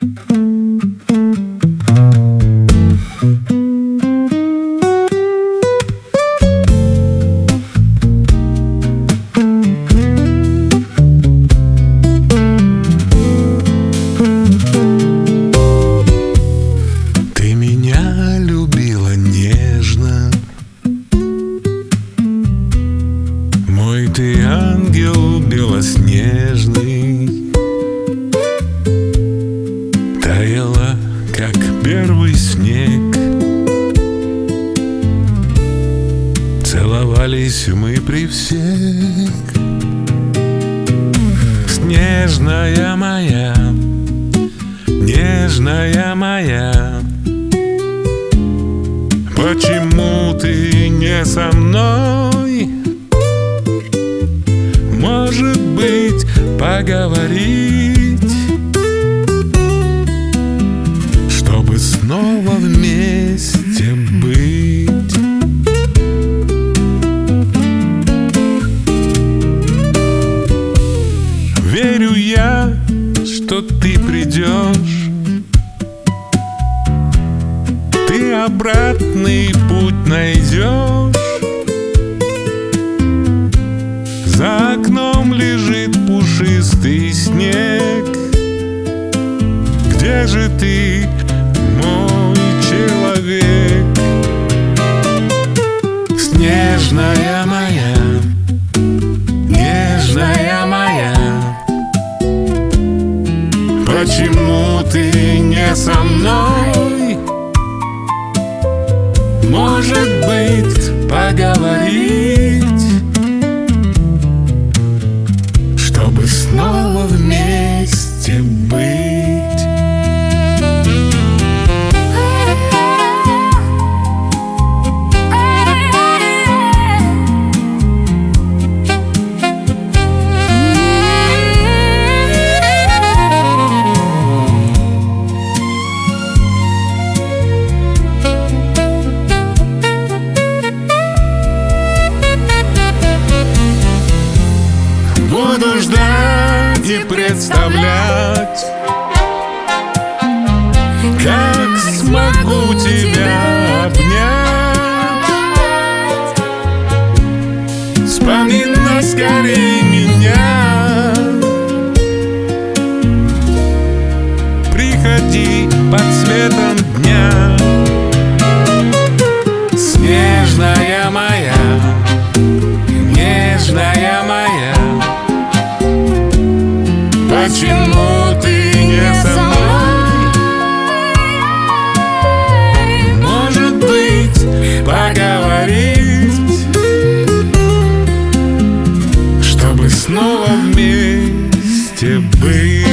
Ты меня любила нежно, мой ты ангел белоснежный, таяла, как первый снег. Целовались мы при всех. Снежная моя, нежная моя, почему ты не со мной? Может быть, поговорить, чтобы снова вместе быть. Верю я, что ты придешь, ты обратный путь найдешь. За окном лежит пушистый снег. Где же ты, мой человек? Снежная моя, нежная моя, почему ты не со мной? Может быть, поговорить, чтобы снова вместе быть. Буду ждать и представлять, как смогу тебя обнять. Вспоминай скорее меня, приходи под светом дня. Снежная моя, нежная моя, почему ты не со мной? Может быть, поговорить, чтобы снова вместе быть.